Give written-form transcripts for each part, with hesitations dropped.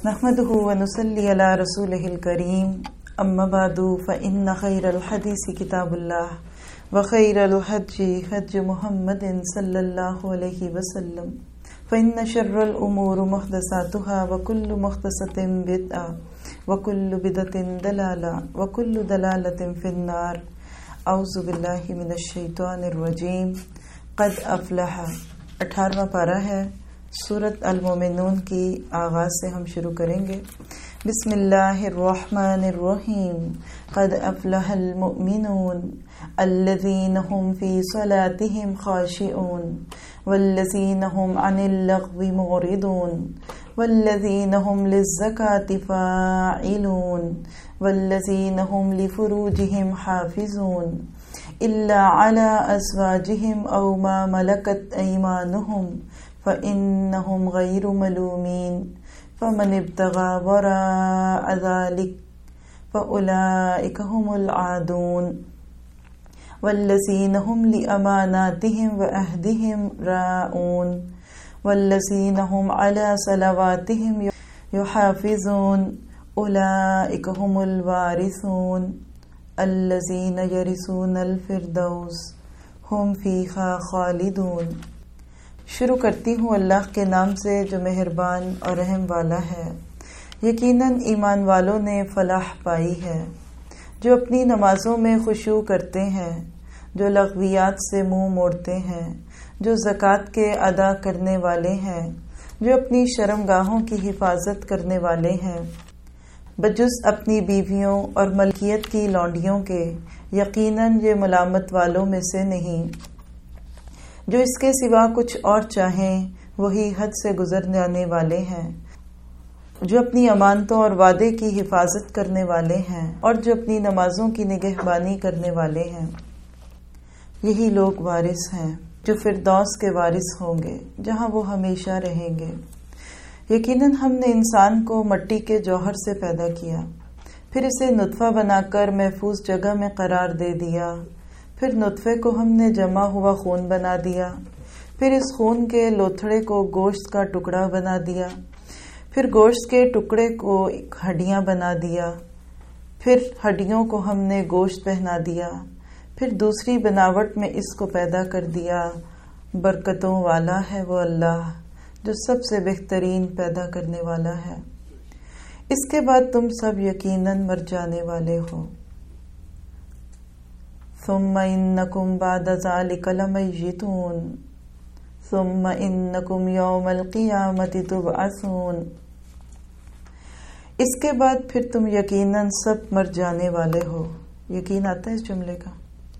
نحمده ونصلي على رسوله الكريم اما بعد فإن خير الحديث كتاب الله وخير الهدي هدي محمد صلى الله عليه وسلم فإن شر الأمور محدثاتها وكل محدثة بدعة وكل بدعة ضلالة وكل ضلالة في النار. اعوذ باللہ من الشیطان الرجیم. قد افلح 18واں پارہ ہے. سورۃ المومنون کی آغاز سے ہم شروع کریں گے. بسم اللہ الرحمن الرحیم. قد افلح المؤمنون الذین هم فی صلاتهم خاشعون والذین هم عن اللغو معرضون والذین هم للزکاة فاعلون والذین هم لفروجهم حافظون الا على ازواجهم او ما ملكت ایمانهم فإنهم غير ملومين فمن ابتغى وراء ذلك فأولئك هم العادون والذين هم لأماناتهم وعهدهم راعون والذين هم على صلواتهم يحافظون أولئك هم الوارثون الذين يرثون الفردوس هم فيها خالدون. شروع کرتی ہوں اللہ کے نام سے جو مہربان اور رحم والا ہے. یقیناً ایمان والوں نے فلاح پائی ہے جو اپنی نمازوں میں خشوع کرتے ہیں، جو لغویات سے منہ موڑتے ہیں، جو زکوٰۃ کے ادا کرنے والے ہیں، جو اپنی شرمگاہوں کی حفاظت کرنے والے ہیں، بجز اپنی بیویوں اور ملکیت کی لونڈیوں کے. یقیناً یہ ملامت والوں میں سے نہیں. جو اس کے سوا کچھ اور چاہیں وہی حد سے گزر جانے والے ہیں، جو اپنی امانتوں اور وعدے کی حفاظت کرنے والے ہیں اور جو اپنی نمازوں کی نگہبانی کرنے والے ہیں. یہی لوگ وارث ہیں جو فردوس کے وارث ہوں گے جہاں وہ ہمیشہ رہیں گے. یقیناً ہم نے انسان کو مٹی کے جوہر سے پیدا کیا، پھر اسے نطفہ بنا کر محفوظ جگہ میں قرار دے دیا. پھر نطفے کو ہم نے جمع ہوا خون بنا دیا، پھر اس خون کے لوتھڑے کو گوشت کا ٹکڑا بنا دیا، پھر گوشت کے ٹکڑے کو ہڈیاں بنا دیا، پھر ہڈیوں کو ہم نے گوشت پہنا دیا، پھر دوسری بناوٹ میں اس کو پیدا کر دیا. برکتوں والا ہے وہ اللہ جو سب سے بہترین پیدا کرنے والا ہے. اس کے بعد تم سب یقیناً مر جانے والے ہو. ثم انکم بعد ذلک لمیتون ثم انکم یوم القیامت تبعثون. اس کے بعد پھر تم یقیناً سب مر جانے والے ہو. یقین آتا ہے اس جملے کا.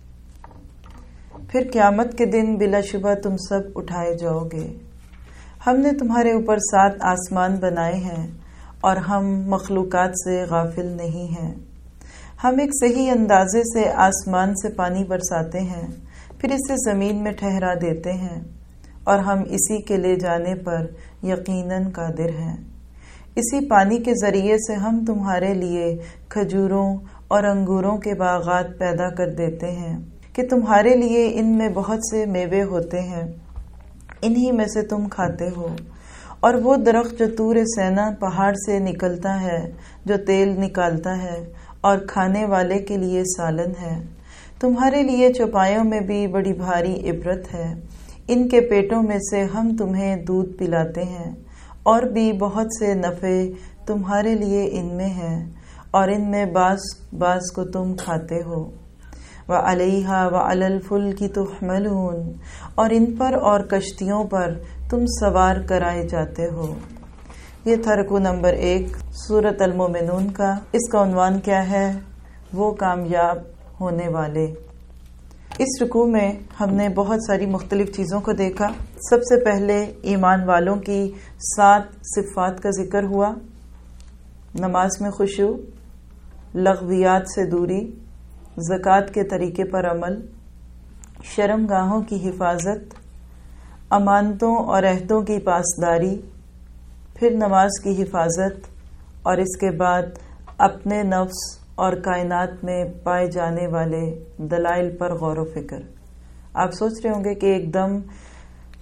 پھر قیامت کے دن بلا شبہ تم سب اٹھائے جاؤ گے. ہم نے تمہارے اوپر 7 آسمان بنائے ہیں اور ہم مخلوقات سے غافل نہیں ہیں. ہم ایک صحیح اندازے سے آسمان سے پانی برساتے ہیں، پھر اسے زمین میں ٹھہرا دیتے ہیں اور ہم اسی کے لے جانے پر یقیناً قادر ہیں. اسی پانی کے ذریعے سے ہم تمہارے لیے کھجوروں اور انگوروں کے باغات پیدا کر دیتے ہیں کہ تمہارے لیے ان میں بہت سے میوے ہوتے ہیں، انہی میں سے تم کھاتے ہو. اور وہ درخت جو طور سینا پہاڑ سے نکلتا ہے، جو تیل نکالتا ہے اور کھانے والے کے لیے سالن ہے. تمہارے لیے چوپایوں میں بھی بڑی بھاری عبرت ہے. ان کے پیٹوں میں سے ہم تمہیں دودھ پلاتے ہیں اور بھی بہت سے نفع تمہارے لیے ان میں ہیں اور ان میں بعض کو تم کھاتے ہو. وَعَلَيْهَا وَعَلَى الْفُلْكِ تُحْمَلُونَ. اور ان پر اور کشتیوں پر تم سوار کرائے جاتے ہو. یہ تھا رکوع نمبر 1 سورۃ المومنون کا. اس کا عنوان کیا ہے؟ وہ کامیاب ہونے والے. اس رکوع میں ہم نے بہت ساری مختلف چیزوں کو دیکھا. سب سے پہلے ایمان والوں کی 7 صفات کا ذکر ہوا. نماز میں خشوع، لغویات سے دوری، زکوٰۃ کے طریقے پر عمل، شرمگاہوں کی حفاظت، امانتوں اور عہدوں کی پاسداری، پھر نماز کی حفاظت، اور اس کے بعد اپنے نفس اور کائنات میں پائے جانے والے دلائل پر غور و فکر. آپ سوچ رہے ہوں گے کہ ایک دم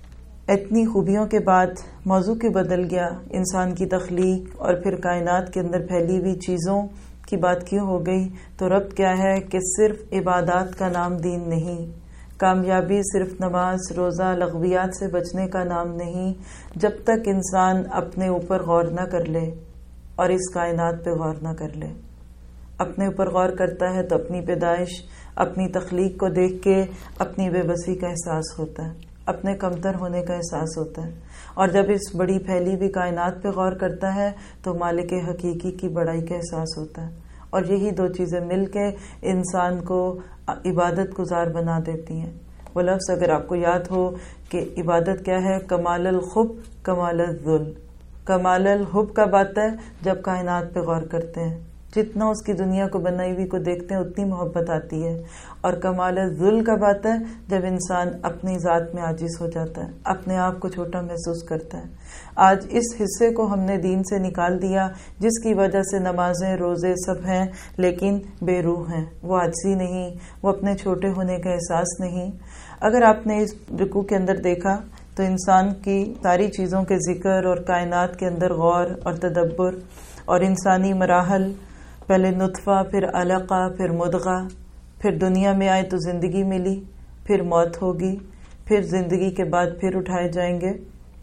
اتنی خوبیوں کے بعد موضوع کیوں بدل گیا؟ انسان کی تخلیق اور پھر کائنات کے اندر پھیلی ہوئی چیزوں کی بات کیوں ہو گئی؟ تو ربط کیا ہے کہ صرف عبادات کا نام دین نہیں، کامیابی صرف نماز روزہ لغویات سے بچنے کا نام نہیں، جب تک انسان اپنے اوپر غور نہ کر لے اور اس کائنات پہ غور نہ کر لے۔ اپنے اوپر غور کرتا ہے تو اپنی پیدائش، اپنی تخلیق کو دیکھ کے اپنی بے بسی کا احساس ہوتا ہے، اپنے کمتر ہونے کا احساس ہوتا ہے، اور جب اس بڑی پھیلی ہوئی کائنات پہ غور کرتا ہے تو مالک حقیقی کی بڑائی کا احساس ہوتا ہے، اور یہی دو چیزیں مل کے انسان کو عبادت گزار بنا دیتی ہیں۔ وہ لفظ اگر آپ کو یاد ہو کہ عبادت کیا ہے، کمال الحب کمال الذل۔ کمال الحب کب آتا ہے؟ جب کائنات پہ غور کرتے ہیں، جتنا اس کی دنیا کو بنائی ہوئی کو دیکھتے ہیں اتنی محبت آتی ہے، اور کمال الذل کب آتا ہے؟ جب انسان اپنی ذات میں عاجز ہو جاتا ہے، اپنے آپ کو چھوٹا محسوس کرتا ہے۔ آج اس حصے کو ہم نے دین سے نکال دیا، جس کی وجہ سے نمازیں روزے سب ہیں لیکن بے روح ہیں، وہ عاجزی نہیں، وہ اپنے چھوٹے ہونے کا احساس نہیں۔ اگر آپ نے اس رکوع کے اندر دیکھا تو انسان کی ساری چیزوں کے ذکر اور کائنات کے اندر غور اور تدبر اور انسانی مراحل، پہلے نطفہ، پھر علقہ، پھر مدغہ، پھر دنیا میں آئے تو زندگی ملی، پھر موت ہوگی، پھر زندگی کے بعد پھر اٹھائے جائیں گے۔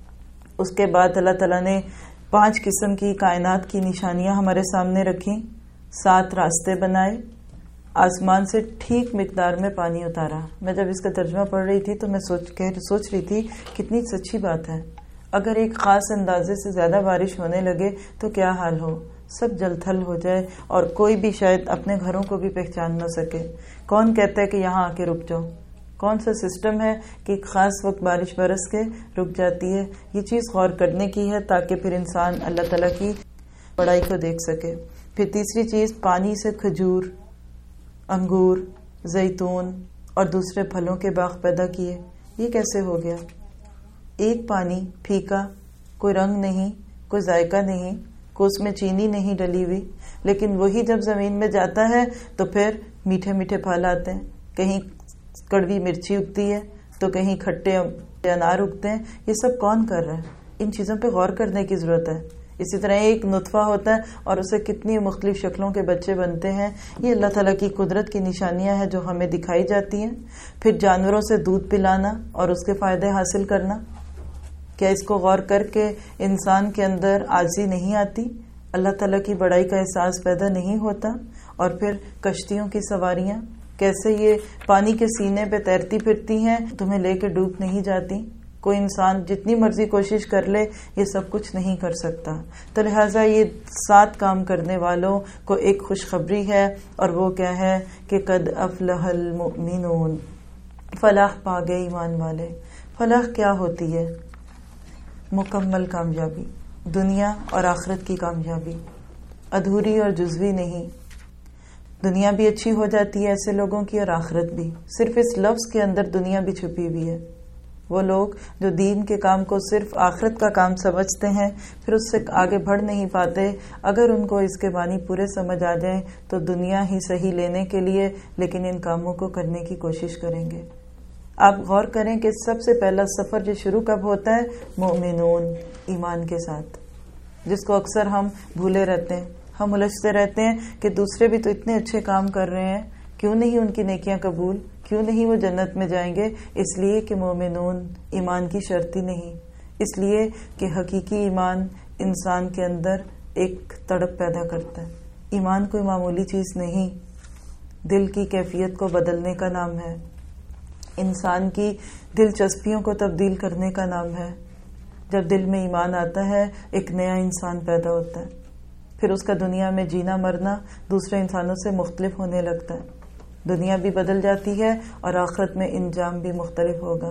اس کے بعد اللہ تعالیٰ نے 5 قسم کی کائنات کی نشانیاں ہمارے سامنے رکھیں، 7 راستے بنائے، آسمان سے ٹھیک مقدار میں پانی اتارا۔ میں جب اس کا ترجمہ پڑھ رہی تھی تو میں سوچ رہی تھی کتنی سچی بات ہے۔ اگر ایک خاص اندازے سے زیادہ بارش ہونے لگے تو کیا حال ہو، سب جل تھل ہو جائے اور کوئی بھی شاید اپنے گھروں کو بھی پہچان نہ سکے۔ کون کہتا ہے کہ یہاں آ کے رک جاؤ؟ کون سا سسٹم ہے کہ ایک خاص وقت بارش برس کے رک جاتی ہے؟ یہ چیز غور کرنے کی ہے تاکہ پھر انسان اللہ تعالیٰ کی بڑائی کو دیکھ سکے۔ پھر تیسری چیز، پانی سے کھجور، انگور، زیتون اور دوسرے پھلوں کے باغ پیدا کیے۔ یہ کیسے ہو گیا؟ ایک پانی پھیکا، کوئی رنگ نہیں، کوئی ذائقہ نہیں، کوئی اس میں چینی نہیں ڈلی ہوئی، لیکن وہی جب زمین میں جاتا ہے تو پھر میٹھے میٹھے پھل آتے ہیں، کہیں کڑوی مرچی اگتی ہے تو کہیں کھٹے انار اگتے ہیں۔ یہ سب کون کر رہا ہے؟ ان چیزوں پہ غور کرنے کی ضرورت ہے۔ اسی طرح ایک نطفہ ہوتا ہے اور اسے کتنی مختلف شکلوں کے بچے بنتے ہیں۔ یہ اللہ تعالیٰ کی قدرت کی نشانیاں ہیں جو ہمیں دکھائی جاتی ہیں۔ پھر جانوروں سے دودھ پلانا اور اس کے فائدے حاصل کرنا، کیا اس کو غور کر کے انسان کے اندر عاجزی نہیں آتی؟ اللہ تعالیٰ کی بڑائی کا احساس پیدا نہیں ہوتا؟ اور پھر کشتیوں کی سواریاں، کیسے یہ پانی کے سینے پہ تیرتی پھرتی ہیں، تمہیں لے کے ڈوب نہیں جاتی؟ کوئی انسان جتنی مرضی کوشش کر لے یہ سب کچھ نہیں کر سکتا۔ تو لہٰذا یہ 7 کام کرنے والوں کو ایک خوشخبری ہے، اور وہ کیا ہے کہ قد افلح المؤمنون، فلاح پا گئے ایمان والے۔ فلاح کیا ہوتی ہے؟ مکمل کامیابی، دنیا اور آخرت کی کامیابی، ادھوری اور جزوی نہیں۔ دنیا بھی اچھی ہو جاتی ہے ایسے لوگوں کی، اور آخرت بھی۔ صرف اس لفظ کے اندر دنیا بھی چھپی ہوئی ہے۔ وہ لوگ جو دین کے کام کو صرف آخرت کا کام سمجھتے ہیں، پھر اس سے آگے بڑھ نہیں پاتے، اگر ان کو اس کے معنی پورے سمجھ آ جائیں تو دنیا ہی صحیح لینے کے لیے لیکن ان کاموں کو کرنے کی کوشش کریں گے۔ آپ غور کریں کہ سب سے پہلا سفر جو شروع کب ہوتا ہے؟ مومنون، ایمان کے ساتھ، جس کو اکثر ہم بھولے رہتے ہیں۔ ہم الجھتے رہتے ہیں کہ دوسرے بھی تو اتنے اچھے کام کر رہے ہیں، کیوں نہیں ان کی نیکیاں قبول، کیوں نہیں وہ جنت میں جائیں گے؟ اس لیے کہ مومنون ایمان کی شرط ہی نہیں، اس لیے کہ حقیقی ایمان انسان کے اندر ایک تڑپ پیدا کرتا ہے۔ ایمان کوئی معمولی چیز نہیں، دل کی کیفیت کو بدلنے کا نام ہے، انسان کی دلچسپیوں کو تبدیل کرنے کا نام ہے۔ جب دل میں ایمان آتا ہے ایک نیا انسان پیدا ہوتا ہے، پھر اس کا دنیا میں جینا مرنا دوسرے انسانوں سے مختلف ہونے لگتا ہے، دنیا بھی بدل جاتی ہے اور آخرت میں انجام بھی مختلف ہوگا۔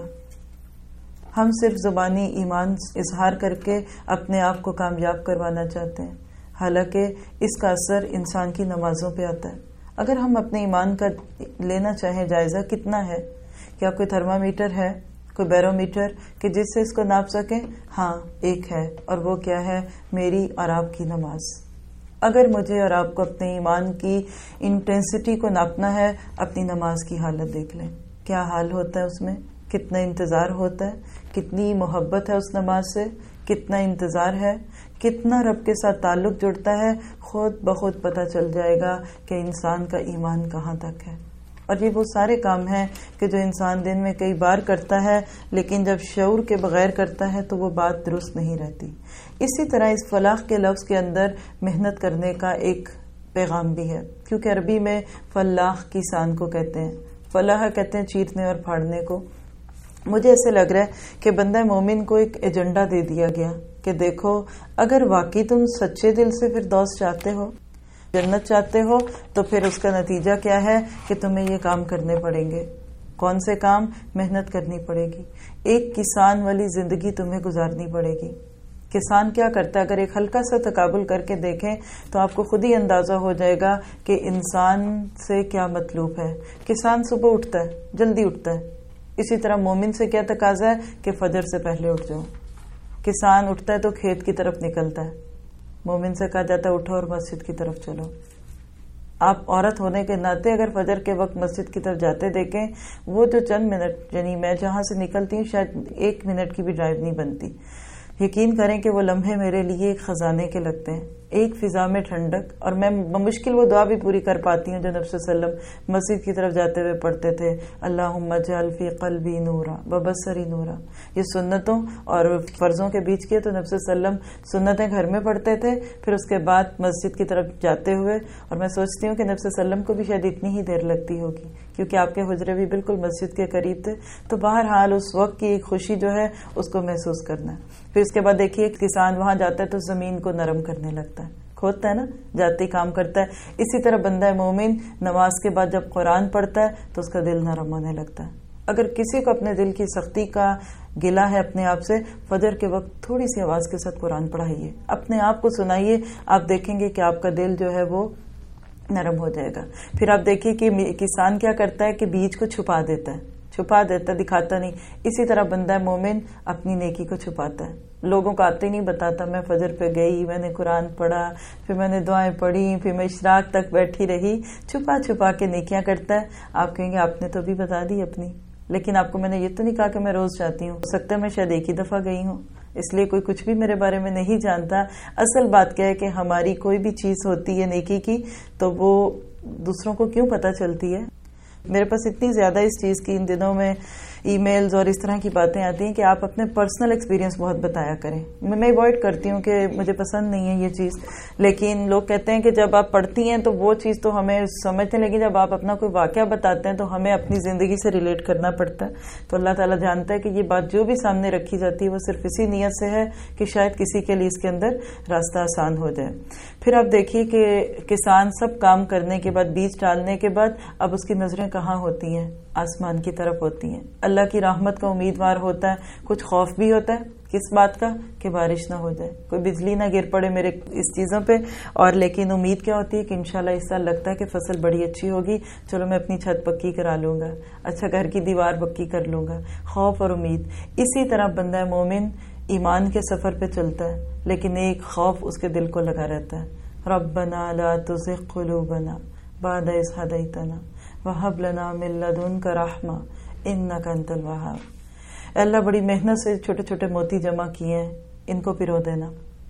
ہم صرف زبانی ایمان اظہار کر کے اپنے آپ کو کامیاب کروانا چاہتے ہیں، حالانکہ اس کا اثر انسان کی نمازوں پہ آتا ہے۔ اگر ہم اپنے ایمان کا لینا چاہیں جائزہ، کتنا ہے؟ کیا کوئی تھرمامیٹر ہے، کوئی بیرومیٹر کہ جس سے اس کو ناپ سکیں؟ ہاں، ایک ہے، اور وہ کیا ہے؟ میری اور آپ کی نماز۔ اگر مجھے اور آپ کو اپنے ایمان کی انٹینسٹی کو ناپنا ہے، اپنی نماز کی حالت دیکھ لیں، کیا حال ہوتا ہے اس میں۔ کتنا انتظار ہوتا ہے، کتنی محبت ہے اس نماز سے، کتنا انتظار ہے، کتنا رب کے ساتھ تعلق جڑتا ہے، خود بخود پتہ چل جائے گا کہ انسان کا ایمان کہاں تک ہے۔ اور یہ وہ سارے کام ہیں کہ جو انسان دن میں کئی بار کرتا ہے، لیکن جب شعور کے بغیر کرتا ہے تو وہ بات درست نہیں رہتی۔ اسی طرح اس فلاح کے لفظ کے اندر محنت کرنے کا ایک پیغام بھی ہے، کیونکہ عربی میں فلاح کسان کو کہتے ہیں، فلاح کہتے ہیں چیرنے اور پھاڑنے کو۔ مجھے ایسے لگ رہا ہے کہ بندہ مومن کو ایک ایجنڈا دے دیا گیا کہ دیکھو، اگر واقعی تم سچے دل سے فردوس چاہتے ہو، جنت چاہتے ہو، تو پھر اس کا نتیجہ کیا ہے کہ تمہیں یہ کام کرنے پڑیں گے۔ کون سے کام؟ محنت کرنی پڑے گی، ایک کسان والی زندگی تمہیں گزارنی پڑے گی۔ کسان کیا کرتا ہے؟ اگر ایک ہلکا سا تقابل کر کے دیکھیں تو آپ کو خود ہی اندازہ ہو جائے گا کہ انسان سے کیا مطلوب ہے۔ کسان صبح اٹھتا ہے، جلدی اٹھتا ہے۔ اسی طرح مومن سے کیا تقاضا ہے کہ فجر سے پہلے اٹھ جاؤ۔ کسان اٹھتا ہے تو کھیت کی طرف نکلتا ہے، مومن سے کہا جاتا ہے اٹھو اور مسجد کی طرف چلو۔ آپ عورت ہونے کے ناطے اگر فجر کے وقت مسجد کی طرف جاتے دیکھیں، وہ جو چند منٹ، یعنی میں جہاں سے نکلتی ہوں شاید 1 منٹ کی بھی ڈرائیو نہیں بنتی، یقین کریں کہ وہ لمحے میرے لیے ایک خزانے کے لگتے ہیں، ایک فضا میں ٹھنڈک، اور میں بمشکل وہ دعا بھی پوری کر پاتی ہوں جو نبی صلی اللہ علیہ وسلم مسجد کی طرف جاتے ہوئے پڑھتے تھے، اللہم اجعل فی قلبی نورا وبصری نورا۔ یہ سنتوں اور فرضوں کے بیچ کے تو نبی صلی اللہ علیہ وسلم سنتیں گھر میں پڑھتے تھے، پھر اس کے بعد مسجد کی طرف جاتے ہوئے، اور میں سوچتی ہوں کہ نبی صلی اللہ علیہ وسلم کو بھی شاید اتنی ہی دیر لگتی ہوگی کیونکہ آپ کے حجرے بھی بالکل مسجد کے قریب تھے۔ تو بہرحال اس وقت کی ایک خوشی جو ہے اس کو محسوس کرنا ہے۔ پھر اس کے بعد دیکھیے کسان وہاں جاتا ہے تو زمین کو نرم کرنے لگتا ہے، کھودتا ہے نا، جاتے ہی کام کرتا ہے۔ اسی طرح بندہ مومن نماز کے بعد جب قرآن پڑھتا ہے تو اس کا دل نرم ہونے لگتا ہے۔ اگر کسی کو اپنے دل کی سختی کا گلہ ہے اپنے آپ سے، فجر کے وقت تھوڑی سی آواز کے ساتھ قرآن پڑھائیے، اپنے آپ کو سنائیے، آپ دیکھیں گے کہ آپ کا دل جو ہے وہ نرم ہو جائے گا۔ پھر آپ دیکھیے کہ کسان کیا کرتا ہے کہ بیج کو چھپا دیتا ہے، دکھاتا نہیں۔ اسی طرح بندہ مومن اپنی نیکی کو چھپاتا ہے، لوگوں کو آتے نہیں بتاتا میں فجر پہ گئی، میں نے قرآن پڑھا، پھر میں نے دعائیں پڑھی، پھر میں اشراق تک بیٹھی رہی، چھپا چھپا کے نیکیاں کرتا ہے۔ آپ کہیں گے آپ نے تو بھی بتا دی اپنی، لیکن آپ کو میں نے یہ تو نہیں کہا کہ میں روز جاتی ہوں، ہو سکتا ہے میں شاید ایک ہی دفعہ گئی ہوں، اس لیے کوئی کچھ بھی میرے بارے میں نہیں جانتا۔ اصل بات کیا ہے کہ ہماری کوئی بھی چیز ہوتی ہے نیکی کی تو وہ دوسروں کو کیوں پتہ چلتی ہے؟ میرے پاس اتنی زیادہ اس چیز کی ان دنوں میں ای میلز اور اس طرح کی باتیں آتی ہیں کہ آپ اپنے پرسنل ایکسپیرینس بہت بتایا کریں۔ میں ایوائڈ کرتی ہوں کہ مجھے پسند نہیں ہے یہ چیز، لیکن لوگ کہتے ہیں کہ جب آپ پڑھتی ہیں تو وہ چیز تو ہمیں سمجھنے لگی، جب آپ اپنا کوئی واقعہ بتاتے ہیں تو ہمیں اپنی زندگی سے ریلیٹ کرنا پڑتا ہے۔ تو اللہ تعالیٰ جانتا ہے کہ یہ بات جو بھی سامنے رکھی جاتی ہے وہ صرف اسی نیت سے ہے کہ شاید کسی کے لیے اس کے اندر راستہ آسان ہو جائے۔ پھر آپ دیکھیے کہ کسان سب کام کرنے کے بعد، بیج ڈالنے کے بعد، اب اس کی نظریں کہاں ہوتی ہیں؟ آسمان کی طرف ہوتی ہیں، اللہ کی رحمت کا امیدوار ہوتا ہے۔ کچھ خوف بھی ہوتا ہے، کس بات کا؟ کہ بارش نہ ہو جائے، کوئی بجلی نہ گر پڑے میرے اس چیزوں پہ، اور لیکن امید کیا ہوتی ہے کہ انشاءاللہ اس سال لگتا ہے کہ فصل بڑی اچھی ہوگی، چلو میں اپنی چھت پکی کرا لوں گا، اچھا گھر کی دیوار پکی کر لوں گا، خوف اور امید۔ اسی طرح بندہ مومن ایمان کے سفر پہ چلتا ہے، لیکن ایک خوف اس کے دل کو لگا رہتا ہے، ربنا لا تزغ قلوبنا بعد اذ ہدیتنا وہب لنا من لدنک رحمہ انک انت الوہاب۔ اللہ بڑی محنت سے چھوٹے چھوٹے موتی جمع کیے ہیں، ان کو پرو دینا،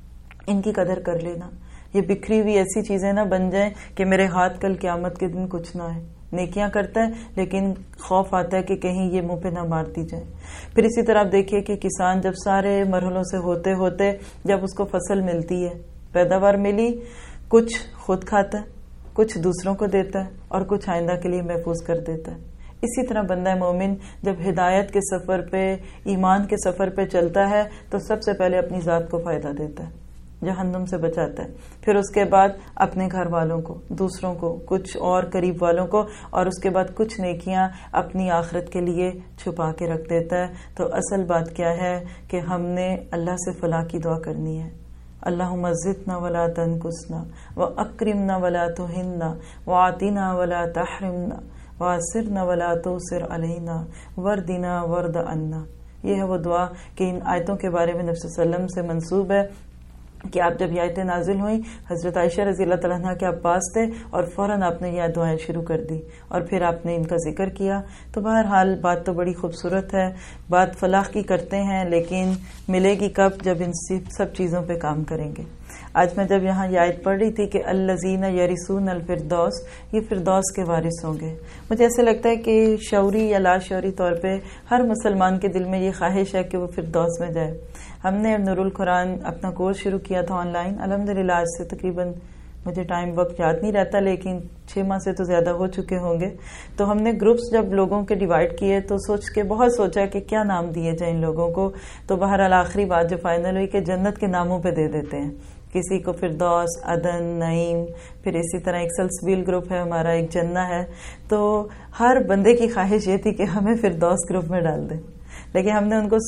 ان کی قدر کر لینا، یہ بکھری ہوئی ایسی چیزیں نہ بن جائیں کہ میرے ہاتھ کل قیامت کے دن کچھ نہ ہے۔ نیکیاں کرتا ہے لیکن خوف آتا ہے کہ کہیں یہ منہ پہ نہ مار دی جائے۔ پھر اسی طرح آپ دیکھیے کہ کسان جب سارے مرحلوں سے ہوتے ہوتے جب اس کو فصل ملتی ہے، پیداوار ملی، کچھ خود کھاتا ہے، کچھ دوسروں کو دیتا ہے، اور کچھ آئندہ کے لیے محفوظ کر دیتا ہے۔ اسی طرح بندہ مومن جب ہدایت کے سفر پہ، ایمان کے سفر پہ چلتا ہے تو سب سے پہلے اپنی ذات کو فائدہ دیتا ہے، جہنم سے بچاتا ہے، پھر اس کے بعد اپنے گھر والوں کو، دوسروں کو، کچھ اور قریب والوں کو، اور اس کے بعد کچھ نیکیاں اپنی آخرت کے لیے چھپا کے رکھ دیتا ہے۔ تو اصل بات کیا ہے کہ ہم نے اللہ سے فلاح کی دعا کرنی ہے، اللہم زدنا ولا تنقصنا واکرمنا ولا تہنا واعطنا ولا تحرمنا واسرنا ولا تؤثر علینا وردنا ورد عنا۔ یہ ہے وہ دعا کہ ان آیتوں کے بارے میں نبی صلی اللہ علیہ وسلم سے منسوب ہے کہ آپ جب یہ آیتیں نازل ہوئیں حضرت عائشہ رضی اللہ تعالیٰ عنہ کے آپ پاس تھے اور فوراً آپ نے یہ دعائیں شروع کر دی اور پھر آپ نے ان کا ذکر کیا. تو بہرحال بات تو بڑی خوبصورت ہے، بات فلاح کی کرتے ہیں، لیکن ملے گی کب؟ جب ان سب چیزوں پہ کام کریں گے. آج میں جب یہاں یہ آیت پڑھ رہی تھی کہ الذین یرثون الفردوس، یہ فردوس کے وارث ہوں گے، مجھے ایسے لگتا ہے کہ شعوری یا لا شعوری طور پہ ہر مسلمان کے دل میں یہ خواہش ہے کہ وہ فردوس میں جائے. ہم نے نور القرآن اپنا کورس شروع کیا تھا آن لائن، الحمدللہ آج سے تقریباً مجھے ٹائم وقت یاد نہیں رہتا لیکن 6 ماہ سے تو زیادہ ہو چکے ہوں گے. تو ہم نے گروپس جب لوگوں کے ڈیوائیڈ کیے تو بہت سوچا کہ کیا نام دیے جائیں ان لوگوں کو. تو بہرحال آخری بات جو فائنل ہوئی کہ جنت کے ناموں پہ دے دیتے ہیں، کسی کو فردوس، عدن، نعیم، پھر اسی طرح ایک سلسبیل گروپ ہے ہمارا، ایک جنہ ہے. تو ہر بندے کی خواہش یہ تھی کہ ہمیں فردوس گروپ میں ڈال دیں، لیکن ہم نے ان کو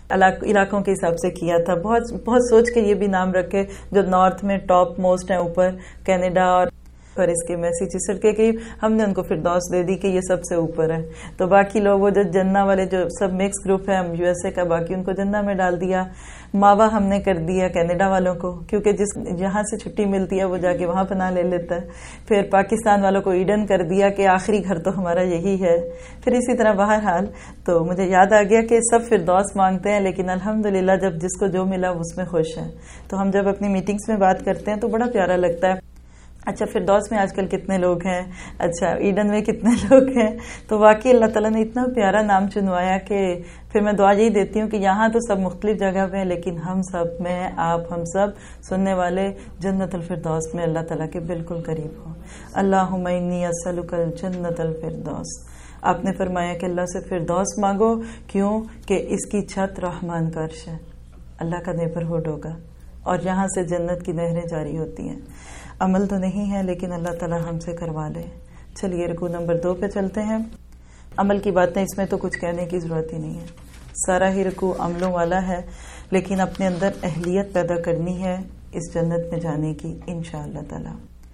علاقوں کے حساب سے کیا تھا. بہت سوچ کے یہ بھی نام رکھے جو نارتھ میں ٹاپ موسٹ ہیں، اوپر کینیڈا اور اس کے میسیچیسٹ کے ہم نے ان کو فردوس دے دی کہ یہ سب سے اوپر ہے. تو باقی لوگ وہ جو جنہ والے جو سب مکس گروپ ہے ہم یو ایس اے کا، باقی ان کو جنہ میں ڈال دیا. ماوا ہم نے کر دیا کینیڈا والوں کو، کیونکہ جہاں سے چھٹی ملتی ہے وہ جا کے وہاں پناہ لے لیتا ہے. پھر پاکستان والوں کو ایڈن کر دیا کہ آخری گھر تو ہمارا یہی ہے. پھر اسی طرح بہرحال تو مجھے یاد آ گیا کہ سب فردوس مانگتے ہیں، لیکن الحمدللہ جب جس کو جو ملا اس میں خوش ہے. تو ہم جب اپنی میٹنگز میں بات کرتے ہیں تو بڑا پیارا لگتا ہے. اچھا فردوس میں آج کل کتنے لوگ ہیں، اچھا ایڈن میں کتنے لوگ ہیں. تو واقعی اللہ تعالیٰ نے اتنا پیارا نام چنوایا کہ پھر میں دعا یہی دیتی ہوں کہ یہاں تو سب مختلف جگہ پہ ہیں، لیکن ہم سب، میں آپ، ہم سب سننے والے جنت الفردوس میں اللہ تعالیٰ کے بالکل قریب ہوں. اللہم انی اسألک الجنت الفردوس. آپ نے فرمایا کہ اللہ سے فردوس مانگو، کیوں کہ اس کی چھت رحمان کا عرش ہے، اللہ کا نیبرہڈ ہوگا اور یہاں سے جنت کی نہریں جاری ہوتی ہیں. عمل تو نہیں ہے لیکن اللہ تعالیٰ ہم سے کروا لے. چلیے رکوع نمبر 2 پہ چلتے ہیں. عمل کی باتیں اس میں تو کچھ کہنے کی ضرورت ہی نہیں ہے، سارا ہی رکوع عملوں والا ہے، لیکن اپنے اندر اہلیت پیدا کرنی ہے اس جنت میں جانے کی انشاءاللہ تعالی.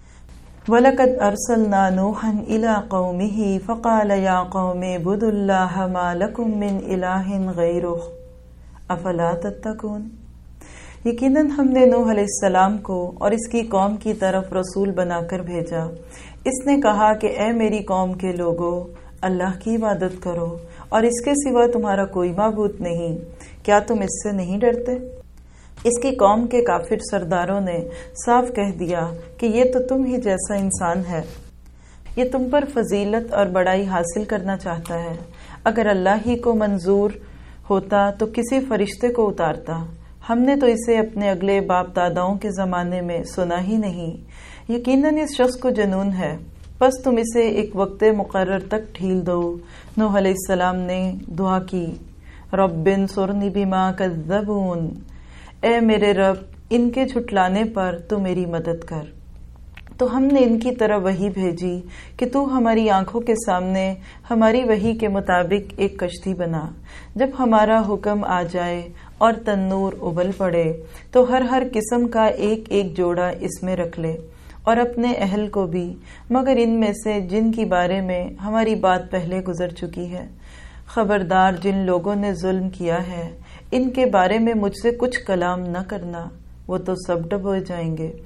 وَلَقَدْ أَرْسَلْنَا نُوحًا إِلَىٰ قَوْمِهِ فَقَالَ يَا قَوْمِ اعْبُدُوا اللَّهَ مَا لَكُم مِّنْ إِلَٰهٍ غَيْرُهُ أَفَلَا تَتَّقُونَ. یقیناً ہم نے نوح علیہ السلام کو اور اس کی قوم کی طرف رسول بنا کر بھیجا. اس نے کہا کہ اے میری قوم کے لوگو، اللہ کی عبادت کرو اور اس کے سوا تمہارا کوئی معبود نہیں. کیا تم اس سے نہیں ڈرتے؟ اس کی قوم کے کافر سرداروں نے صاف کہہ دیا کہ یہ تو تم ہی جیسا انسان ہے، یہ تم پر فضیلت اور بڑائی حاصل کرنا چاہتا ہے. اگر اللہ ہی کو منظور ہوتا تو کسی فرشتے کو اتارتا. ہم نے تو اسے اپنے اگلے باپ داداؤں کے زمانے میں سنا ہی نہیں. یقیناً اس شخص کو جنون ہے، بس تم اسے ایک وقت مقرر تک ڈھیل دو. نوح علیہ السلام نے دعا کی، رب انصرنی بما کذبون، اے میرے رب ان کے جھٹلانے پر تو میری مدد کر. تو ہم نے ان کی طرف وحی بھیجی کہ تو ہماری آنکھوں کے سامنے ہماری وحی کے مطابق ایک کشتی بنا. جب ہمارا حکم آ جائے اور تنور ابل پڑے تو ہر قسم کا ایک جوڑا اس میں رکھ لے اور اپنے اہل کو بھی، مگر ان میں سے جن کی بارے میں ہماری بات پہلے گزر چکی ہے. خبردار جن لوگوں نے ظلم کیا ہے ان کے بارے میں مجھ سے کچھ کلام نہ کرنا، وہ تو سب ڈب ہو جائیں گے.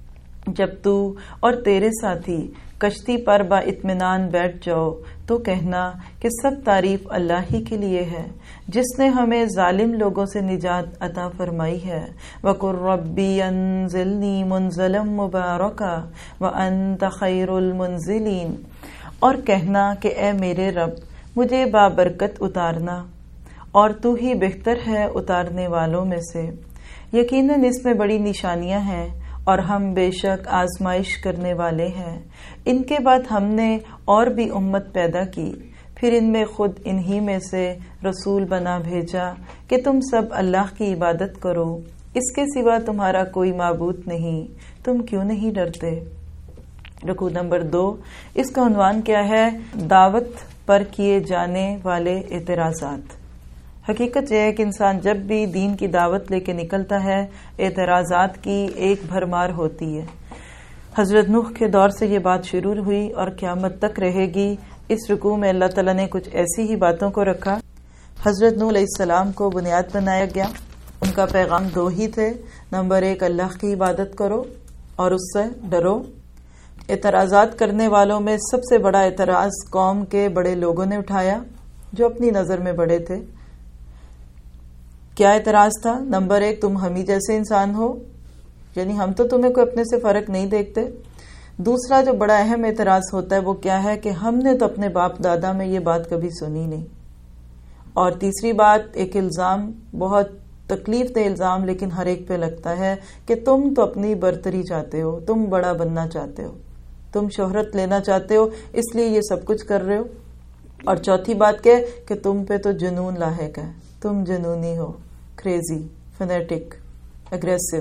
جب تو اور تیرے ساتھی کشتی پر با اطمینان بیٹھ جاؤ تو کہنا کہ سب تعریف اللہ ہی کے لیے ہے جس نے ہمیں ظالم لوگوں سے نجات عطا فرمائی ہے. وَقُلْ رَبِّ أَنزِلْنِي مُنزَلًا مُبَارَكًا وَأَنْتَ خَيْرُ الْمُنزِلِينَ. اور کہنا کہ اے میرے رب مجھے بابرکت اتارنا اور تو ہی بہتر ہے اتارنے والوں میں سے. یقیناً اس میں بڑی نشانیاں ہیں اور ہم بے شک آزمائش کرنے والے ہیں. ان کے بعد ہم نے اور بھی امت پیدا کی، پھر ان میں خود انہی میں سے رسول بنا بھیجا کہ تم سب اللہ کی عبادت کرو، اس کے سوا تمہارا کوئی معبود نہیں، تم کیوں نہیں ڈرتے. رکوع نمبر 2، اس کا عنوان کیا ہے؟ دعوت پر کیے جانے والے اعتراضات. حقیقت یہ ہے کہ انسان جب بھی دین کی دعوت لے کے نکلتا ہے اعتراضات کی ایک بھرمار ہوتی ہے. حضرت نوح کے دور سے یہ بات شروع ہوئی اور قیامت تک رہے گی. اس رکوع میں اللہ تعالیٰ نے کچھ ایسی ہی باتوں کو رکھا. حضرت نوح علیہ السلام کو بنیاد بنایا گیا، ان کا پیغام دو ہی تھے. نمبر 1 اللہ کی عبادت کرو اور اس سے ڈرو. اعتراضات کرنے والوں میں سب سے بڑا اعتراض قوم کے بڑے لوگوں نے اٹھایا جو اپنی نظر میں بڑے تھے. کیا اعتراض تھا؟ نمبر 1 تم ہم ہی جیسے انسان ہو، یعنی ہم تو تمہیں کوئی اپنے سے فرق نہیں دیکھتے. دوسرا جو بڑا اہم اعتراض ہوتا ہے وہ کیا ہے کہ ہم نے تو اپنے باپ دادا میں یہ بات کبھی سنی نہیں. اور تیسری بات ایک الزام، بہت تکلیف دہ الزام لیکن ہر ایک پہ لگتا ہے کہ تم تو اپنی برتری چاہتے ہو، تم بڑا بننا چاہتے ہو، تم شہرت لینا چاہتے ہو، اس لیے یہ سب کچھ کر رہے ہو. اور چوتھی بات کیا کہ تم پہ تو جنون لاحق ہے، تم جنونی ہو، کریزی، فنیٹک، اگریسو.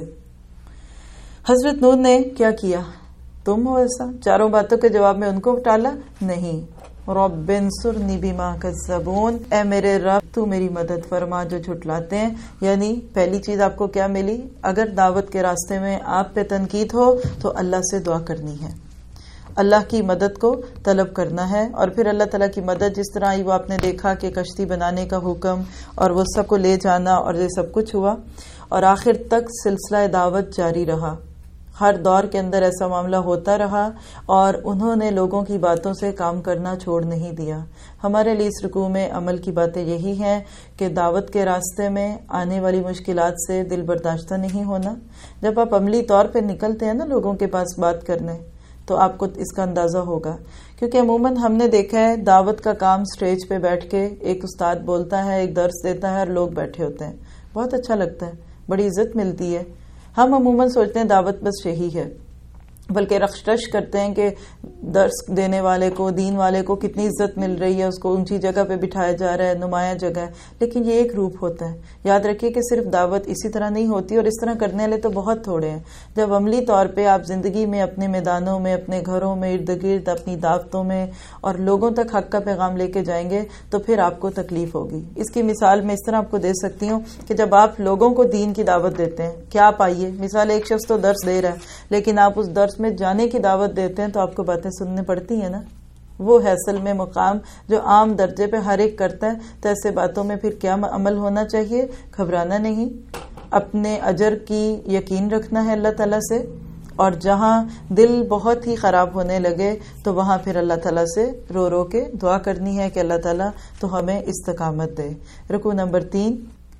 حضرت نوح نے کیا کیا؟ تم ہو ایسا. چاروں باتوں کے جواب میں ان کو ٹالا نہیں. رب انصرنی بما کذبون، اے میرے رب تو میری مدد فرما جو جھٹلاتے ہیں. یعنی پہلی چیز آپ کو کیا ملی؟ اگر دعوت کے راستے میں آپ پہ تنقید ہو تو اللہ سے دعا کرنی ہے، اللہ کی مدد کو طلب کرنا ہے. اور پھر اللہ تعالیٰ کی مدد جس طرح وہ آپ نے دیکھا کہ کشتی بنانے کا حکم اور وہ سب کو لے جانا اور یہ سب کچھ ہوا، اور آخر تک سلسلہ دعوت جاری رہا. ہر دور کے اندر ایسا معاملہ ہوتا رہا اور انہوں نے لوگوں کی باتوں سے کام کرنا چھوڑ نہیں دیا. ہمارے لیے اس رکوع میں عمل کی باتیں یہی ہیں کہ دعوت کے راستے میں آنے والی مشکلات سے دل برداشتہ نہیں ہونا. جب آپ عملی طور پہ نکلتے ہیں نا لوگوں کے پاس بات کرنے، تو آپ کو اس کا اندازہ ہوگا. کیونکہ عموماً ہم نے دیکھا ہے دعوت کا کام سٹیج پہ بیٹھ کے ایک استاد بولتا ہے، ایک درس دیتا ہے اور لوگ بیٹھے ہوتے ہیں. بہت اچھا لگتا ہے، بڑی عزت ملتی ہے. ہم عموماً سوچتے ہیں دعوت بس یہی ہے، بلکہ رخش کرتے ہیں کہ درس دینے والے کو، دین والے کو کتنی عزت مل رہی ہے، اس کو اونچی جگہ پہ بٹھایا جا رہا ہے، نمایاں جگہ ہے. لیکن یہ ایک روپ ہوتا ہے. یاد رکھیے کہ صرف دعوت اسی طرح نہیں ہوتی، اور اس طرح کرنے والے تو بہت تھوڑے ہیں. جب عملی طور پہ آپ زندگی میں اپنے میدانوں میں، اپنے گھروں میں، ارد گرد اپنی دعوتوں میں اور لوگوں تک حق کا پیغام لے کے جائیں گے تو پھر آپ کو تکلیف ہوگی. اس کی مثال میں اس طرح آپ کو دے سکتی ہوں کہ جب آپ لوگوں کو دین کی دعوت دیتے ہیں کہ آپ آئیے، مثال ایک شخص تو درس دے رہا ہے لیکن آپ اس درس میں جانے کی دعوت دیتے ہیں تو آپ کو باتیں سننے پڑتی ہیں نا. وہ ہے اصل میں مقام جو عام درجے پہ ہر ایک کرتا ہے. تو ایسے باتوں میں پھر کیا عمل ہونا چاہیے؟ گھبرانا نہیں، اپنے اجر کی یقین رکھنا ہے اللہ تعالیٰ سے، اور جہاں دل بہت ہی خراب ہونے لگے تو وہاں پھر اللہ تعالیٰ سے رو رو کے دعا کرنی ہے کہ اللہ تعالیٰ تو ہمیں استقامت دے. رکوع نمبر 3.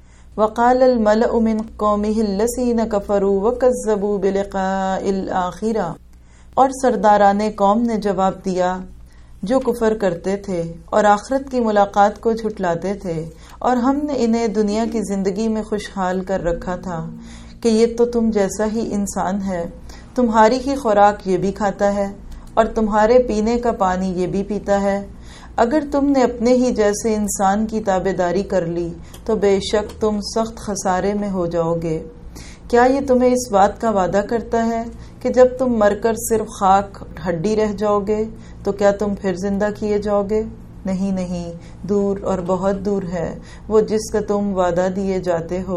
وقال الملأ من قومه الذين كفروا وكذبوا بلقاء الآخرة، اور سرداران قوم نے جواب دیا جو کفر کرتے تھے اور آخرت کی ملاقات کو جھٹلاتے تھے، اور ہم نے انہیں دنیا کی زندگی میں خوشحال کر رکھا تھا کہ یہ تو تم جیسا ہی انسان ہے، تمہاری ہی خوراک یہ بھی کھاتا ہے اور تمہارے پینے کا پانی یہ بھی پیتا ہے. اگر تم نے اپنے ہی جیسے انسان کی تابعداری کر لی تو بے شک تم سخت خسارے میں ہو جاؤ گے. کیا یہ تمہیں اس بات کا وعدہ کرتا ہے کہ جب تم مر کر صرف خاک ہڈی رہ جاؤ گے تو کیا تم پھر زندہ کیے جاؤ گے؟ نہیں نہیں، دور اور بہت دور ہے وہ جس کا تم وعدہ دیے جاتے ہو.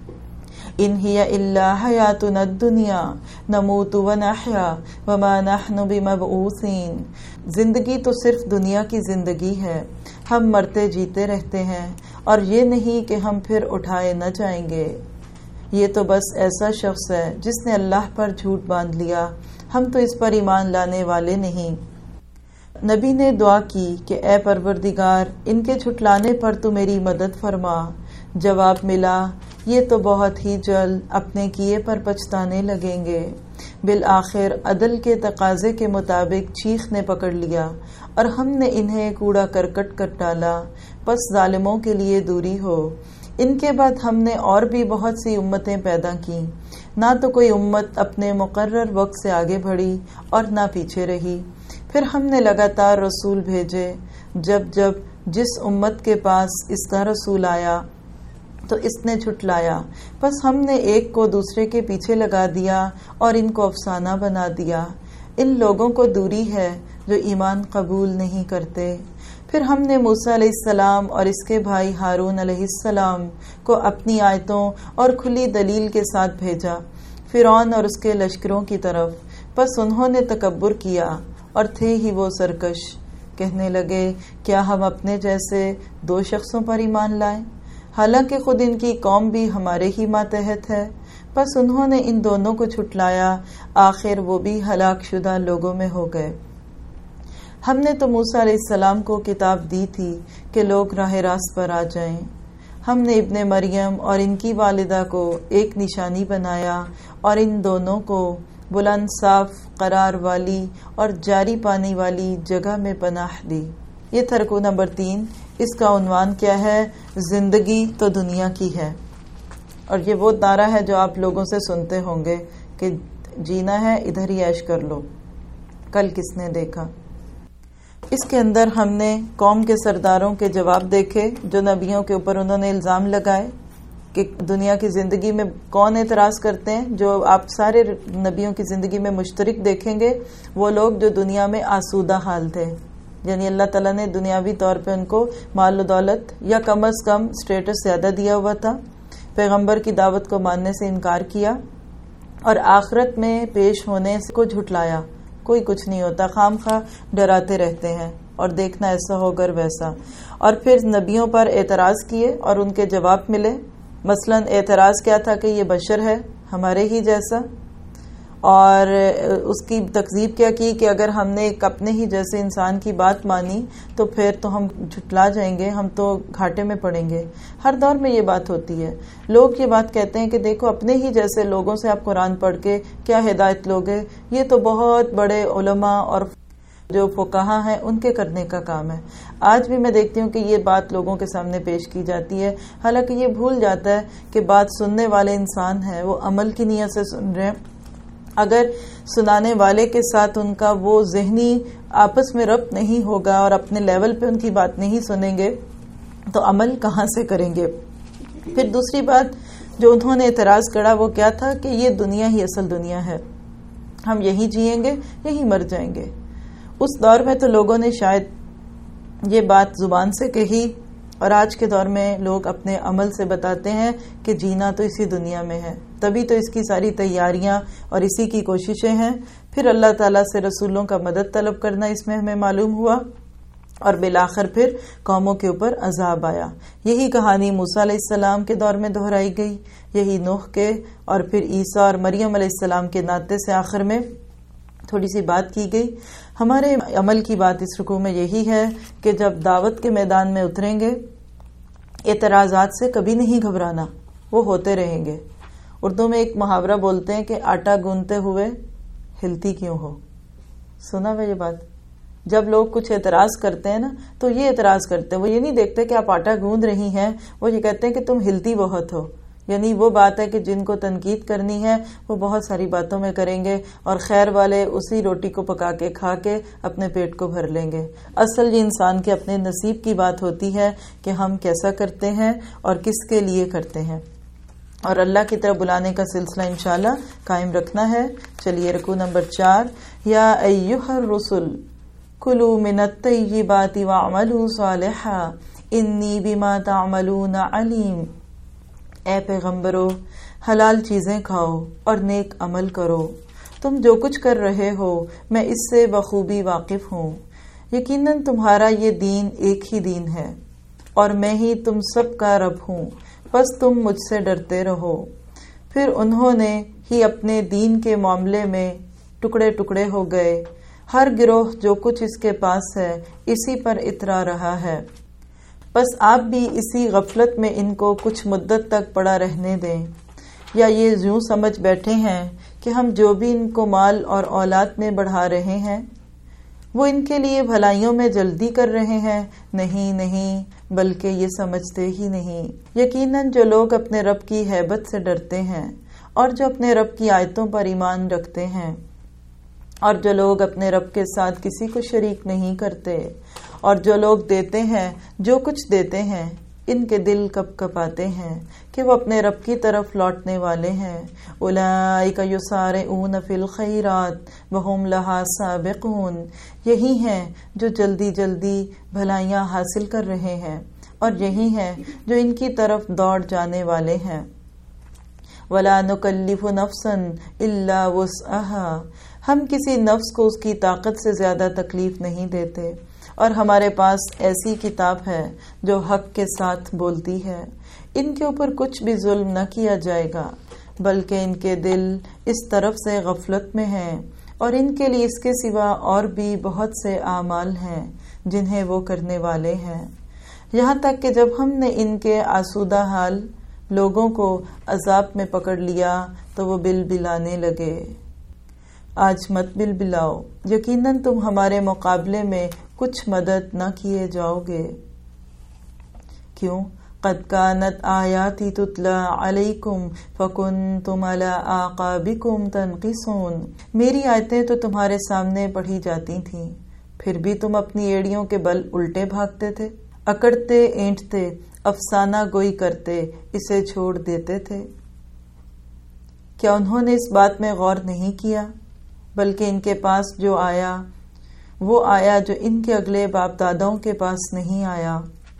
ان ہی الا حیاتنا الدنیا نموت ونحیا وما نحن بمبعوثین، زندگی تو صرف دنیا کی زندگی ہے، ہم مرتے جیتے رہتے ہیں اور یہ نہیں کہ ہم پھر اٹھائے نہ جائیں گے. یہ تو بس ایسا شخص ہے جس نے اللہ پر جھوٹ باندھ لیا، ہم تو اس پر ایمان لانے والے نہیں. نبی نے دعا کی کہ اے پروردگار ان کے جھٹلانے پر تو میری مدد فرما. جواب ملا یہ تو بہت ہی جلد اپنے کیے پر پچھتانے لگیں گے. بالآخر عدل کے تقاضے کے مطابق چیخ نے پکڑ لیا اور ہم نے انہیں کوڑا کرکٹ کر ڈالا، پس ظالموں کے لیے دوری ہو. ان کے بعد ہم نے اور بھی بہت سی امتیں پیدا کی، نہ تو کوئی امت اپنے مقرر وقت سے آگے بڑھی اور نہ پیچھے رہی. پھر ہم نے لگاتار رسول بھیجے، جب جس امت کے پاس اس کا رسول آیا تو اس نے جھٹلایا، پس ہم نے ایک کو دوسرے کے پیچھے لگا دیا اور ان کو افسانہ بنا دیا. ان لوگوں کو دوری ہے جو ایمان قبول نہیں کرتے. پھر ہم نے موسیٰ علیہ السلام اور اس کے بھائی ہارون علیہ السلام کو اپنی آیتوں اور کھلی دلیل کے ساتھ بھیجا فرعون اور اس کے لشکروں کی طرف. پس انہوں نے تکبر کیا اور تھے ہی وہ سرکش. کہنے لگے کیا ہم اپنے جیسے 2 شخصوں پر ایمان لائیں؟ حالانکہ خود ان کی قوم بھی ہمارے ہی ماتحت ہے، بس انہوں نے ان دونوں کو جھٹلایا، آخر وہ بھی ہلاک شدہ لوگوں میں ہو گئے۔ ہم نے تو موسیٰ علیہ السلام کو کتاب دی تھی کہ لوگ راہ راست پر آ جائیں۔ ہم نے ابن مریم اور ان کی والدہ کو ایک نشانی بنایا اور ان دونوں کو بلند صاف قرار والی اور جاری پانی والی جگہ میں پناہ دی۔ یہ تھا رکوع نمبر 3۔ اس کا عنوان کیا ہے؟ زندگی تو دنیا کی ہے۔ اور یہ وہ نعرہ ہے جو آپ لوگوں سے سنتے ہوں گے کہ جینا ہے ادھر ہی عیش کر لو، کل کس نے دیکھا۔ اس کے اندر ہم نے قوم کے سرداروں کے جواب دیکھے جو نبیوں کے اوپر انہوں نے الزام لگائے کہ دنیا کی زندگی میں کون اعتراض کرتے ہیں۔ جو آپ سارے نبیوں کی زندگی میں مشترک دیکھیں گے وہ لوگ جو دنیا میں آسودہ حال تھے، یعنی اللہ تعالیٰ نے دنیاوی طور پہ ان کو مال و دولت یا کم از کم سٹیٹس زیادہ دیا ہوا تھا، پیغمبر کی دعوت کو ماننے سے انکار کیا اور آخرت میں پیش ہونے کو جھٹلایا۔ کوئی کچھ نہیں ہوتا، خام خواہ ڈراتے رہتے ہیں اور دیکھنا ایسا ہوگا ویسا۔ اور پھر نبیوں پر اعتراض کیے اور ان کے جواب ملے۔ مثلا اعتراض کیا تھا کہ یہ بشر ہے ہمارے ہی جیسا، اور اس کی تکذیب کیا کی کہ اگر ہم نے ایک اپنے ہی جیسے انسان کی بات مانی تو پھر تو ہم جھٹلا جائیں گے، ہم تو گھاٹے میں پڑیں گے۔ ہر دور میں یہ بات ہوتی ہے، لوگ یہ بات کہتے ہیں کہ دیکھو اپنے ہی جیسے لوگوں سے آپ قرآن پڑھ کے کیا ہدایت لوگے، یہ تو بہت بڑے علماء اور جو فقہا ہیں ان کے کرنے کا کام ہے۔ آج بھی میں دیکھتی ہوں کہ یہ بات لوگوں کے سامنے پیش کی جاتی ہے، حالانکہ یہ بھول جاتا ہے کہ بات سننے والے انسان ہیں، وہ عمل کی نیت سے سن رہے ہیں۔ اگر سنانے والے کے ساتھ ان کا وہ ذہنی آپس میں ربط نہیں ہوگا اور اپنے لیول پہ ان کی بات نہیں سنیں گے تو عمل کہاں سے کریں گے۔ پھر دوسری بات جو انہوں نے اعتراض کرا وہ کیا تھا کہ یہ دنیا ہی اصل دنیا ہے، ہم یہی جئیں گے یہی مر جائیں گے۔ اس دور میں تو لوگوں نے شاید یہ بات زبان سے کہی، اور آج کے دور میں لوگ اپنے عمل سے بتاتے ہیں کہ جینا تو اسی دنیا میں ہے، تبھی تو اس کی ساری تیاریاں اور اسی کی کوششیں ہیں۔ پھر اللہ تعالیٰ سے رسولوں کا مدد طلب کرنا اس میں ہمیں معلوم ہوا، اور بالآخر پھر قوموں کے اوپر عذاب آیا۔ یہی کہانی موسیٰ علیہ السلام کے دور میں دہرائی گئی، یہی نوح کے اور پھر عیسیٰ اور مریم علیہ السلام کے ناطے سے آخر میں تھوڑی سی بات کی گئی۔ ہمارے عمل کی بات اس رکوع میں یہی ہے کہ جب دعوت کے میدان میں اتریں گے اعتراضات سے کبھی نہیں گھبرانا، وہ ہوتے رہیں گے۔ اردو میں ایک محاورہ بولتے ہیں کہ آٹا گوندتے ہوئے ہلتی کیوں ہو، سنا ہے یہ بات؟ جب لوگ کچھ اعتراض کرتے ہیں نا تو یہ اعتراض کرتے ہیں، وہ یہ نہیں دیکھتے کہ آپ آٹا گوند رہی ہیں، وہ یہ کہتے ہیں کہ تم ہلتی بہت ہو۔ یعنی وہ بات ہے کہ جن کو تنقید کرنی ہے وہ بہت ساری باتوں میں کریں گے، اور خیر والے اسی روٹی کو پکا کے کھا کے اپنے پیٹ کو بھر لیں گے۔ اصل یہ انسان کے اپنے نصیب کی بات ہوتی ہے کہ ہم کیسا کرتے ہیں اور کس کے لیے کرتے ہیں، اور اللہ کی طرف بلانے کا سلسلہ انشاءاللہ قائم رکھنا ہے۔ چلیے رکوع نمبر 4۔ یا ایھا الرسل کلوا من الطیبات واعملوا صالحا انی بما تعملون علیم۔ اے پیغمبرو، حلال چیزیں کھاؤ اور نیک عمل کرو، تم جو کچھ کر رہے ہو میں اس سے بخوبی واقف ہوں۔ یقیناً تمہارا یہ دین ایک ہی دین ہے اور میں ہی تم سب کا رب ہوں، بس تم مجھ سے ڈرتے رہو۔ پھر انہوں نے ہی اپنے دین کے معاملے میں ٹکڑے ٹکڑے ہو گئے، ہر گروہ جو کچھ اس کے پاس ہے اسی پر اترا رہا ہے، بس آپ بھی اسی غفلت میں ان کو کچھ مدت تک پڑا رہنے دیں، یا یہ یوں سمجھ بیٹھے ہیں کہ ہم جو بھی ان کو مال اور اولاد میں بڑھا رہے ہیں وہ ان کے لیے بھلائیوں میں جلدی کر رہے ہیں؟ نہیں نہیں، بلکہ یہ سمجھتے ہی نہیں۔ یقیناً جو لوگ اپنے رب کی ہیبت سے ڈرتے ہیں اور جو اپنے رب کی آیتوں پر ایمان رکھتے ہیں، اور جو لوگ اپنے رب کے ساتھ کسی کو شریک نہیں کرتے، اور جو لوگ دیتے ہیں جو کچھ دیتے ہیں، ان کے دل کپ کپاتے ہیں کہ وہ اپنے رب کی طرف لوٹنے والے ہیں۔ اولئک یسارعون فی الخیرات وہم لہا سابقون۔ یہی ہیں جو جلدی جلدی بھلائیاں حاصل کر رہے ہیں، اور یہی ہیں جو ان کی طرف دوڑ جانے والے ہیں۔ ولا نکلف نفسا الا وسعها۔ ہم کسی نفس کو اس کی طاقت سے زیادہ تکلیف نہیں دیتے، اور ہمارے پاس ایسی کتاب ہے جو حق کے ساتھ بولتی ہے۔ ان کے اوپر کچھ بھی ظلم نہ کیا جائے گا، بلکہ ان کے دل اس طرف سے غفلت میں ہیں، اور ان کے لیے اس کے سوا اور بھی بہت سے اعمال ہیں جنہیں وہ کرنے والے ہیں، یہاں تک کہ جب ہم نے ان کے آسودہ حال لوگوں کو عذاب میں پکڑ لیا تو وہ بلبلانے لگے۔ آج مت بلبلاؤ، یقیناً تم ہمارے مقابلے میں کچھ مدد نہ کیے جاؤ گے۔ کیوں؟ قد كانت آیاتی تتلی علیکم فکنتم علی اعقابکم تنقصون، میری آیتیں تو تمہارے سامنے پڑھی جاتی تھیں، پھر بھی تم اپنی ایڑیوں کے بل الٹے بھاگتے تھے، اکڑتے اینٹتے، افسانہ گوئی کرتے، اسے چھوڑ دیتے تھے۔ کیا انہوں نے اس بات میں غور نہیں کیا؟ بلکہ ان کے پاس جو آیا وہ آیا جو ان کے اگلے باپ داداؤں کے پاس نہیں آیا۔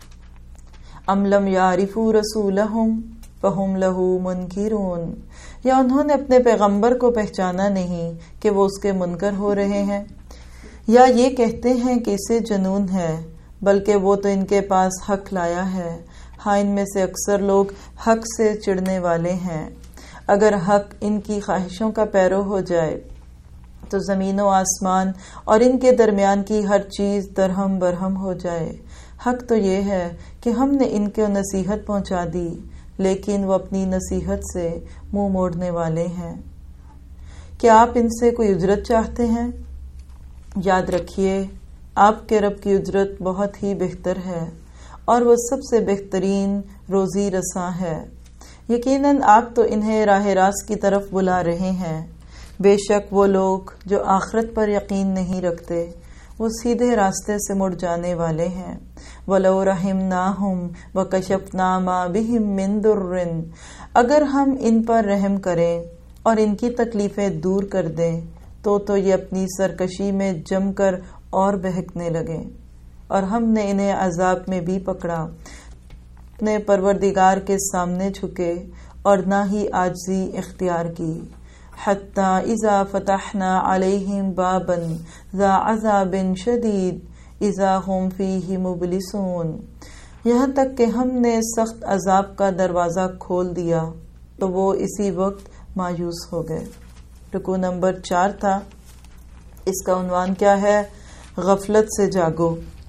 ام لم یعرفوا رسولہم فہم لہ منکرون، یا انہوں نے اپنے پیغمبر کو پہچانا نہیں کہ وہ اس کے منکر ہو رہے ہیں، یا یہ کہتے ہیں کہ اسے جنون ہے، بلکہ وہ تو ان کے پاس حق لایا ہے۔ ہاں، ان میں سے اکثر لوگ حق سے چڑھنے والے ہیں۔ اگر حق ان کی خواہشوں کا پیرو ہو جائے تو زمین و آسمان اور ان کے درمیان کی ہر چیز درہم برہم ہو جائے۔ حق تو یہ ہے کہ ہم نے ان کو نصیحت پہنچا دی، لیکن وہ اپنی نصیحت سے منہ موڑنے والے ہیں۔ کیا آپ ان سے کوئی اجرت چاہتے ہیں؟ یاد رکھیے، آپ کے رب کی اجرت بہت ہی بہتر ہے، اور وہ سب سے بہترین روزی رساں ہے۔ یقیناً آپ تو انہیں راہ راست کی طرف بلا رہے ہیں۔ بے شک وہ لوگ جو آخرت پر یقین نہیں رکھتے وہ سیدھے راستے سے مڑ جانے والے ہیں۔ وَلَوْ رَحِمْنَاهُمْ وَكَشَفْنَا مَا بِهِمْ مِنْ ضُرٍّ، اگر ہم ان پر رحم کریں اور ان کی تکلیفیں دور کر دیں تو یہ اپنی سرکشی میں جم کر اور بہکنے لگے، اور ہم نے انہیں عذاب میں بھی پکڑا۔ اپنے پروردگار کے سامنے جھکے اور نہ ہی عاجزی اختیار کی۔ حَتَّى إِذَا فَتَحْنَا عَلَيْهِمْ بَابًا ذَا عَذَابٍ شَدِيدٍ إِذَا هُمْ فِيهِ مُبْلِسُونَ، یہاں تک کہ ہم نے سخت عذاب کا دروازہ کھول دیا تو وہ اسی وقت مایوس ہو گئے۔ رکوع نمبر 4 تھا، اس کا عنوان کیا ہے؟ غفلت سے جاگو۔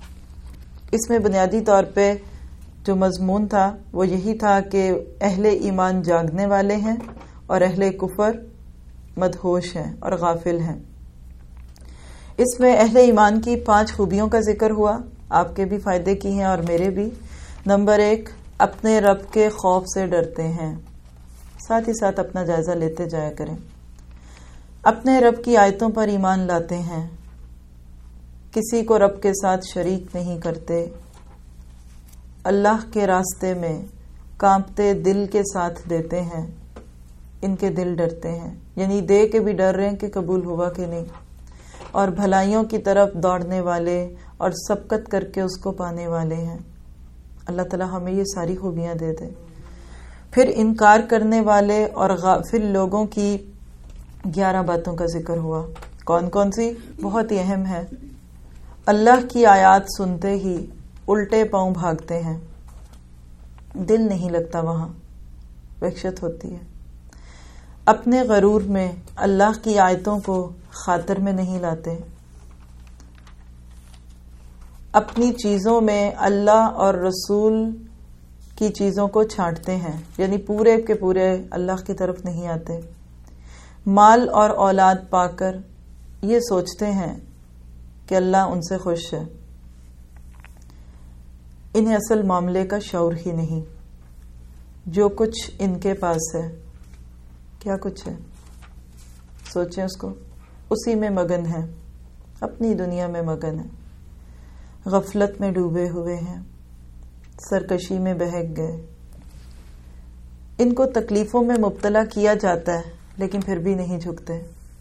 اس میں بنیادی طور پہ جو مضمون تھا وہ یہی تھا کہ اہل ایمان جاگنے والے ہیں اور اہل کفر مدہوش ہیں اور غافل ہیں۔ اس میں اہل ایمان کی 5 خوبیوں کا ذکر ہوا، آپ کے بھی فائدے کی ہیں اور میرے بھی۔ نمبر 1، اپنے رب کے خوف سے ڈرتے ہیں، ساتھ ہی ساتھ اپنا جائزہ لیتے جایا کریں۔ اپنے رب کی آیتوں پر ایمان لاتے ہیں، کسی کو رب کے ساتھ شریک نہیں کرتے، اللہ کے راستے میں کانپتے دل کے ساتھ دیتے ہیں، ان کے دل ڈرتے ہیں، یعنی دے کے بھی ڈر رہے ہیں کہ قبول ہوا کہ نہیں، اور بھلائیوں کی طرف دوڑنے والے اور سبقت کر کے اس کو پانے والے ہیں۔ اللہ تعالی ہمیں یہ ساری خوبیاں دے دے۔ پھر انکار کرنے والے اور غافل لوگوں کی 11 باتوں کا ذکر ہوا۔ کون کون سی؟ بہت ہی اہم ہے۔ اللہ کی آیات سنتے ہی الٹے پاؤں بھاگتے ہیں، دل نہیں لگتا، وہاں وحشت ہوتی ہے۔ اپنے غرور میں اللہ کی آیتوں کو خاطر میں نہیں لاتے، اپنی چیزوں میں اللہ اور رسول کی چیزوں کو چھانٹتے ہیں، یعنی پورے کے پورے اللہ کی طرف نہیں آتے۔ مال اور اولاد پا کر یہ سوچتے ہیں کہ اللہ ان سے خوش ہے، انہیں اصل معاملے کا شعور ہی نہیں۔ جو کچھ ان کے پاس ہے، کیا کچھ ہے سوچیں اس کو، اسی میں مگن ہے، اپنی دنیا میں مگن ہے، غفلت میں ڈوبے ہوئے ہیں، سرکشی میں بہک گئے۔ ان کو تکلیفوں میں مبتلا کیا جاتا ہے لیکن پھر بھی نہیں جھکتے،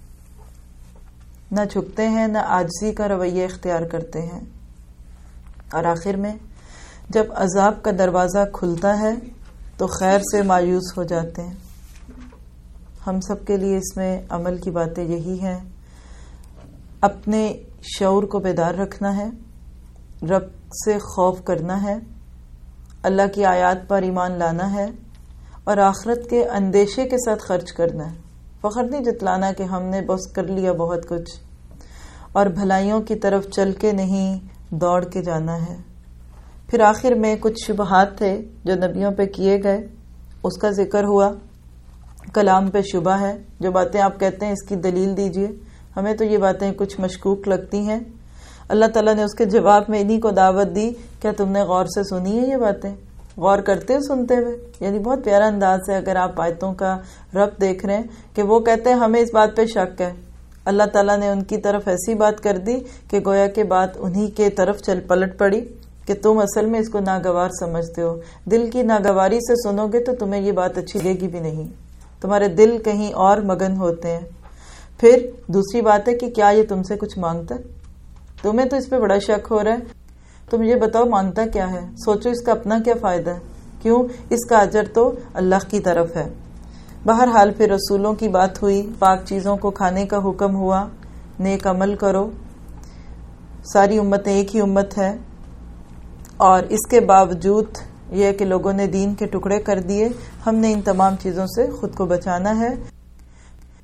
نہ جھکتے ہیں، نہ عاجزی کا رویہ اختیار کرتے ہیں، اور آخر میں جب عذاب کا دروازہ کھلتا ہے تو خیر سے مایوس ہو جاتے ہیں۔ ہم سب کے لیے اس میں عمل کی باتیں یہی ہیں، اپنے شعور کو بیدار رکھنا ہے، رب سے خوف کرنا ہے، اللہ کی آیات پر ایمان لانا ہے اور آخرت کے اندیشے کے ساتھ خرچ کرنا ہے۔ فخر نہیں جتلانا کہ ہم نے بس کر لیا بہت کچھ، اور بھلائیوں کی طرف چل کے نہیں دوڑ کے جانا ہے۔ پھر آخر میں کچھ شبہات تھے جو نبیوں پہ کیے گئے، اس کا ذکر ہوا۔ کلام پہ شبہ ہے، جو باتیں آپ کہتے ہیں اس کی دلیل دیجئے، ہمیں تو یہ باتیں کچھ مشکوک لگتی ہیں۔ اللہ تعالیٰ نے اس کے جواب میں انہی کو دعوت دی، کیا تم نے غور سے سنی ہے یہ باتیں؟ غور کرتے سنتے ہوئے، یعنی بہت پیارا انداز ہے اگر آپ آیتوں کا ربط دیکھ رہے ہیں کہ وہ کہتے ہیں ہمیں اس بات پہ شک ہے، اللہ تعالیٰ نے ان کی طرف ایسی بات کر دی کہ گویا کہ بات انہی کے طرف چل پلٹ پڑی کہ تم اصل میں اس کو ناگوار سمجھتے ہو، دل کی ناگواری سے سنو گے تو تمہیں یہ بات اچھی لگے گی بھی نہیں، تمہارے دل کہیں اور مگن ہوتے ہیں۔ پھر دوسری بات ہے کہ کیا یہ تم سے کچھ مانگتا ہے؟ تمہیں تو اس پہ بڑا شک ہو رہا ہے، تو مجھے بتاؤ مانگتا کیا ہے، سوچو اس کا اپنا کیا فائدہ ہے، کیوں اس کا اجر تو اللہ کی طرف ہے۔ بہرحال پھر رسولوں کی بات ہوئی، پاک چیزوں کو کھانے کا حکم ہوا، نیک عمل کرو، ساری امتیں ایک ہی امت ہے، اور اس کے باوجود یہ کہ لوگوں نے دین کے ٹکڑے کر دیے، ہم نے ان تمام چیزوں سے خود کو بچانا ہے۔